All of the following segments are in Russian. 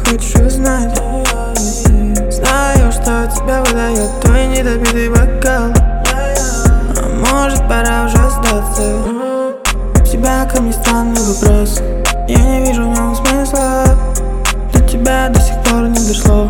хочешь узнать? Знаю, что тебя выдает твой недопитый бокал. А может, пора уже сдаться? У тебя ко мне странный вопрос, я не вижу в нем смысла. До тебя до сих пор не дошло.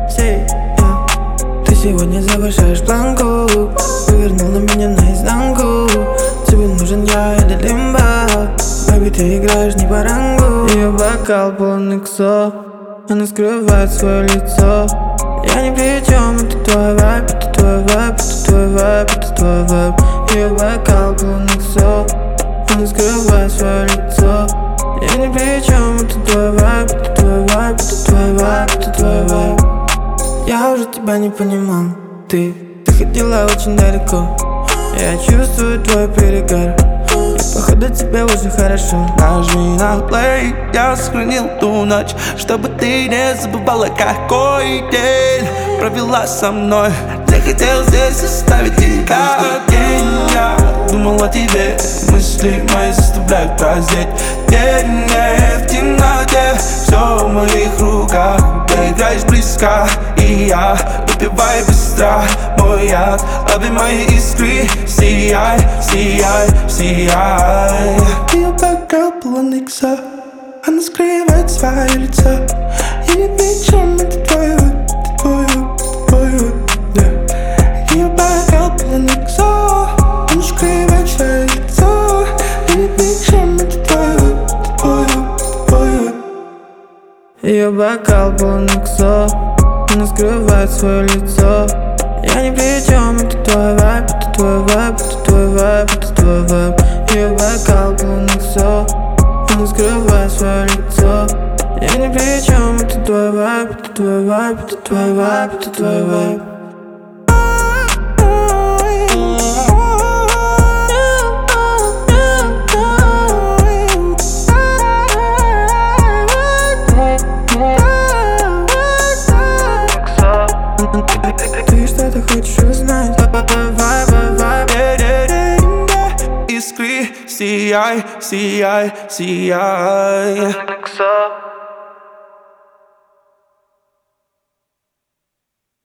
Ты сегодня завышаешь планку, повернул на меня наизнанку. Тебе нужен я или лимба? Бэби, ты играешь не по рангу. Ее бокал полон иксо, она скрывает свое лицо. Я ни при чем, это твой вайб, это твой вайб, это твой вайб, это твой вайб. Ее бокал полон иксо, она скрывает свое лицо. Я ни при чем, это твой вайб, это твой вайб, это твой вайб, это твой вайб. Я уже тебя не понимал, ты ходила очень далеко. Я чувствую твой перегар, и походу тебе уже хорошо. Нажми на плей, я сохранил ту ночь, чтобы ты не забывала, какой день провела со мной. Я хотел здесь оставить тебя. День я думал о тебе, мысли мои заставляют празднеть. День в темноте, все в моих руках. Ты играешь близко, и я выпиваю быстро мой яд. Лови мои искры, сияй, сияй, сияй. Ее бокал полон икса, она скрывает свое лицо. Я не при чем, это твой вайб, это твой вайб, это твой вайб. Ее бокал полон икса, она скрывает свое лицо. Я не при чем, это твой вайб, это твой вайб, это твой вайб. Ее бокал полон иксо, она скрывает свое лицо. Я ни при чем, это твой вайб, это твой вайб, это твой вайб, это твой вайб. Ее бокал полон иксо, она скрывает свое лицо. Я ни при чем, это твой вайб, это твой вайб, это твой вайб, это твой вайб. Ты что-то хочешь узнать? Искры, сияй, сияй, сияй.